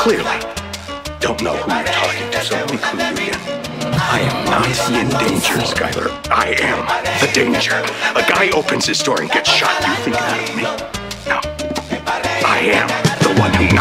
clearly don't know who you're talking to, so let me clue you in. I am not the endanger, Skylar. I am the danger. A guy opens his door and gets shot. You think that of me? No. I am the one who